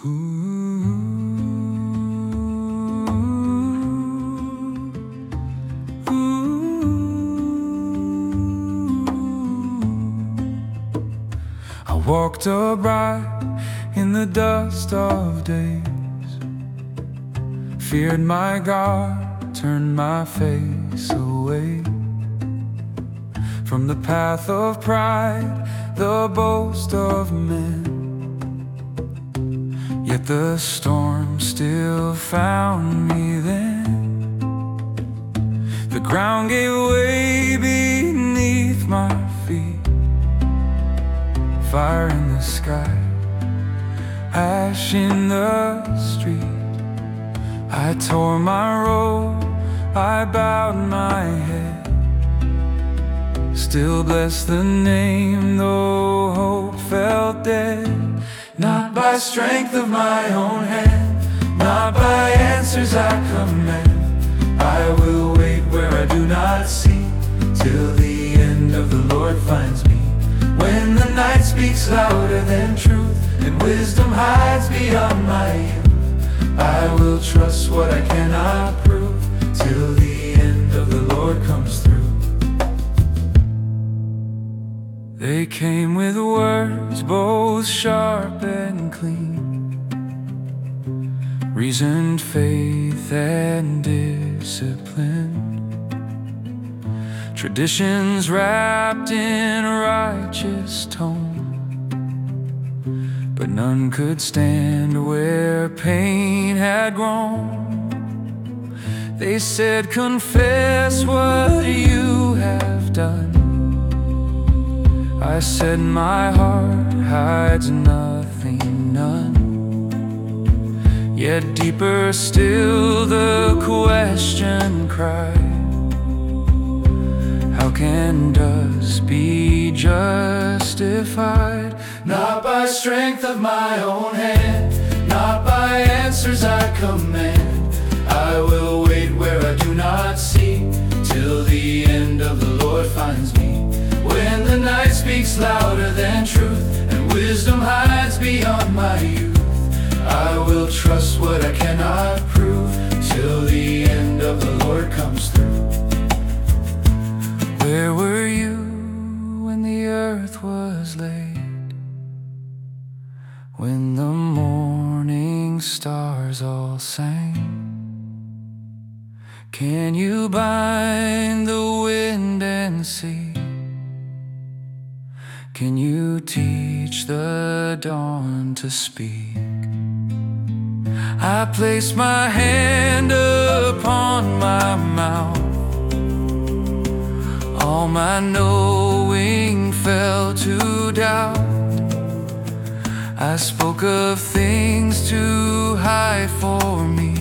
I walked upright in the dust of days, feared my God, turned my face away from the path of pride, the boast of men. Yet the storm still found me then. The ground gave way beneath my feet. Fire in the sky, ash in the street. I tore my robe, I bowed my head. Still bless the name, though hope felt dead. Not by strength of my own hand, not by answers I command. I will wait where I do not see, till the end of the Lord finds me. When the night speaks louder than truth, and wisdom hides beyond my youth, I will trust what I cannot prove, till the end of the Lord comes through. They came with words both sharp and clean, reasoned faith and discipline, traditions wrapped in righteous tone. But none could stand where pain had grown. They said, confess what you have done. I said, my heart hides nothing, none. Yet deeper still the question cried, how can dust be justified? Not by strength of my own hand, not by answers I command. I will wait where I do not see, till the end of the Lord finds me. When the night speaks louder than truth, and wisdom hides beyond my youth, I will trust what I cannot prove, till the end of the Lord comes through. Where were you when the earth was laid? When the morning stars all sang? Can you bind the wind and sea? Can you teach the dawn to speak? I place my hand upon my mouth. All my knowing fell to doubt. I spoke of things too high for me.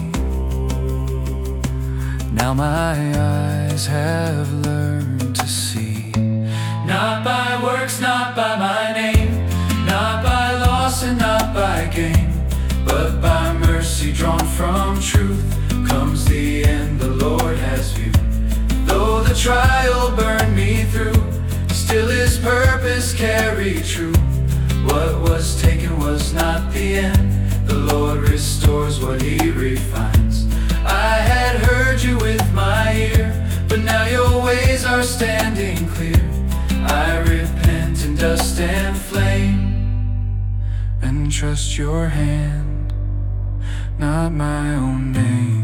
Now my eyes have learned to see. Not by works, not by my name, not by loss and not by gain, but by mercy drawn from truth, comes the end the Lord has viewed. Though the trial burned me through, still His purpose carried true. What was taken was not the end. The Lord restores what He refines. I had heard you with my ear, but now your ways are standing clear. I repent in dust and flame, and trust your hand, not my own name.